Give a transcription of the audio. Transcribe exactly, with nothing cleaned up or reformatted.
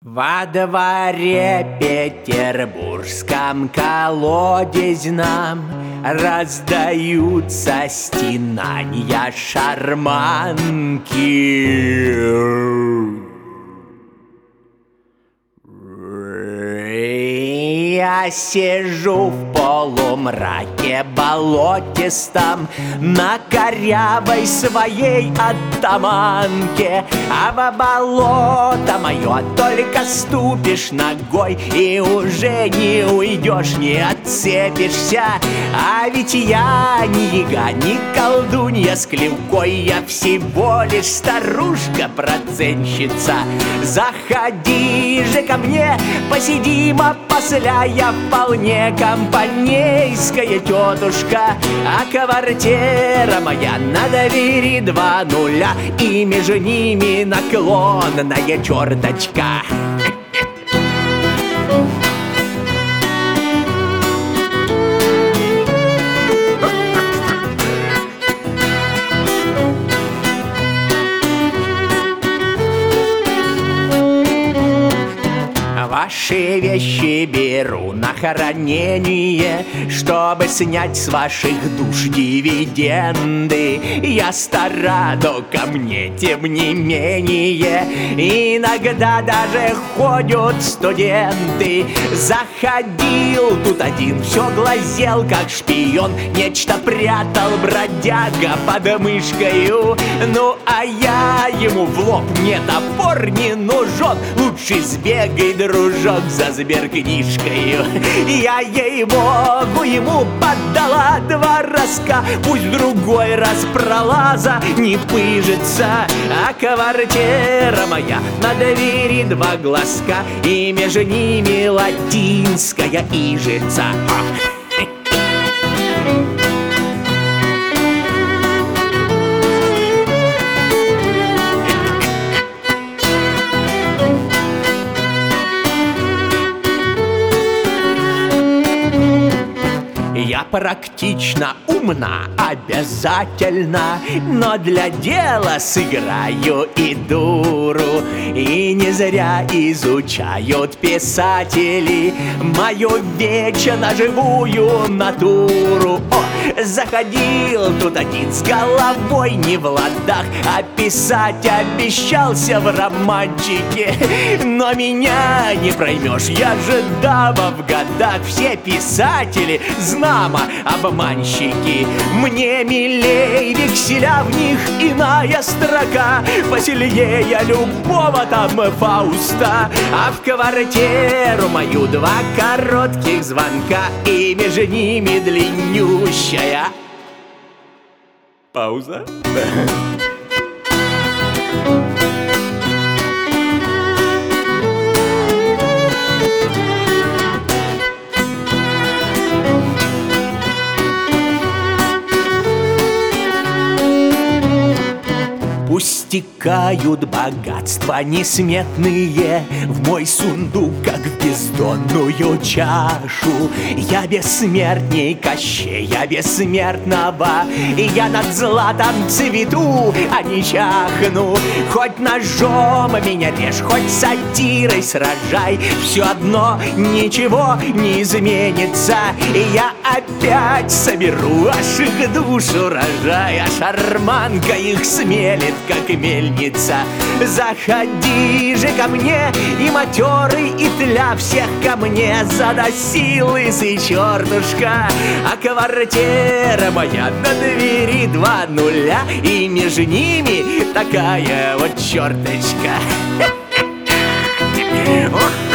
Во дворе петербургском колодезном раздаются стенания шарманки. Я сижу в полумраке болотистом на корявой своей оттаманке, а в болото мое только ступишь ногой и уже не уйдешь, не отцепишься. А ведь я не яга, не колдунья с клювкой, я всего лишь старушка-процентщица. Заходи же ко мне, посидим, а после я вполне компанейская тетушка. А квартира моя на двери два нуля, и между ними наклонная черточка. Ваши вещи беру на хранение, чтобы снять с ваших душ дивиденды. Я стара, но ко мне тем не менее иногда даже ходят студенты. Заходил тут один, все глазел как шпион, нечто прятал бродяга под мышкою. Ну а я ему в лоб: мне топор не нужен, лучше сбегай, дружок, за сберкнижкою. Я ей-богу ему поддала два разка, пусть в другой раз пролаза не пыжится. А квартира моя на двери два глазка, и между ними латинская ижица. Я практично, умна, обязательно, но для дела сыграю и дуру. И не зря изучают писатели мою вечно живую натуру. О, заходил тут один с головой не в ладах, а писать обещался в романчике. Но меня не проймешь, я же дама в годах. Все писатели знамо обманщики. Мне милей векселя, в них иная строка, посильнее любого там Фауста. А в квартиру мою два коротких звонка, и между ними длиннющая пауза. Пусть стекают богатства несметные в мой сундук, как в бездонную чашу. Я бессмертней Кощея бессмертного, и я над златом цвету, а не чахну. Хоть ножом меня режь, хоть сатирой сражай, все одно ничего не изменится. И я опять соберу аж их душу рожай, а шарманка их смелит, как мельница. Заходи же ко мне, и матерый, и тля, всех ко мне заносил лысый чертушка. А квартира моя на двери два нуля, и между ними такая вот черточка. Ох!